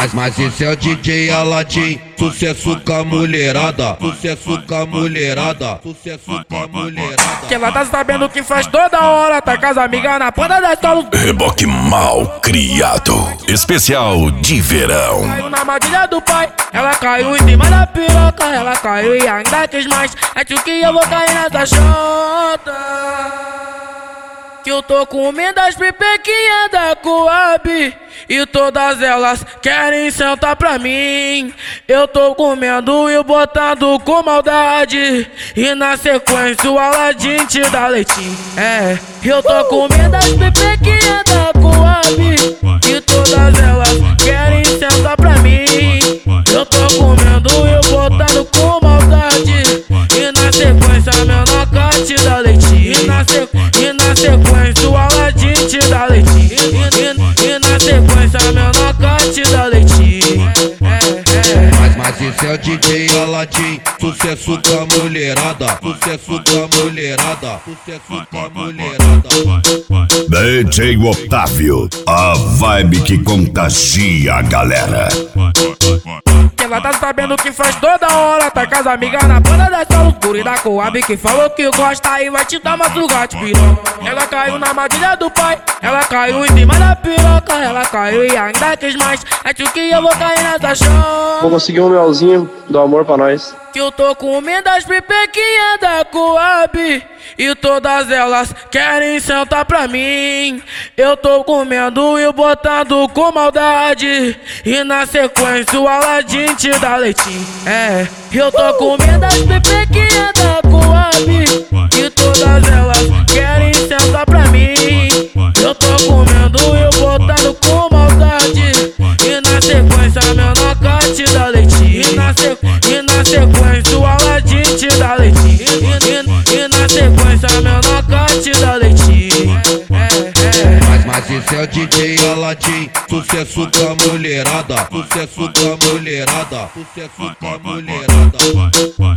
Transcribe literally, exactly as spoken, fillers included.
Mas, mas esse é o D J Aladim, sucesso com a mulherada, sucesso com a mulherada, sucesso com a mulherada. Que ela tá sabendo que faz toda hora, tá com as amigas na ponta das solos. Reboque mal criado, especial de verão. Caiu na armadilha do pai, ela caiu em cima da piroca, ela caiu e ainda quis mais. Acho que eu vou cair nessa chota, que eu tô comendo as pipequinhas da Coab e todas elas querem sentar pra mim. Eu tô comendo e botando com maldade, e na sequência o Aladim te dá leitinho. É, eu tô comendo as pipequinhas da Coab e todas elas querem sentar pra mim. Eu tô comendo e botando com maldade, e na sequência meu noca te dá leitinho. E na, sequ... e na sequência o Aladim te dá leitinho. E, e, e na sequência meu noca te dá leitinho. É, é, é. Mas, mas esse é o D J Aladim, sucesso com a mulherada, sucesso com a mulherada, sucesso com a mulherada. D J Otávio, a vibe que contagia a galera. Que ela tá sabendo que faz toda hora, tá com as amigas na banda das solos. Guri da Coab que falou que gosta e vai te dar uma suga de piroca. Ela caiu na armadilha do pai, ela caiu em cima da piroca, ela caiu e ainda quis mais. Acho que eu vou cair nessa chão. Vou conseguir um melzinho do amor pra nós. Que eu tô comendo as pipequinhas da Coab e todas elas querem sentar pra mim. Eu tô comendo e botando com maldade, e na sequência o Aladim te dá leitinho. É, eu tô comendo as pipequinhas da Coab e todas elas querem sentar pra mim. Eu tô comendo e botando com maldade, e na sequência meu noca te dá leitinho. E na, sequ... e na sequência o Aladim te dá leitinho. E, e, e na sequência meu noca te dá leitinho. É, é, é. Mas, mas esse é o D J Aladim, sucesso com a mulherada, sucesso com a mulherada, sucesso com a mulherada.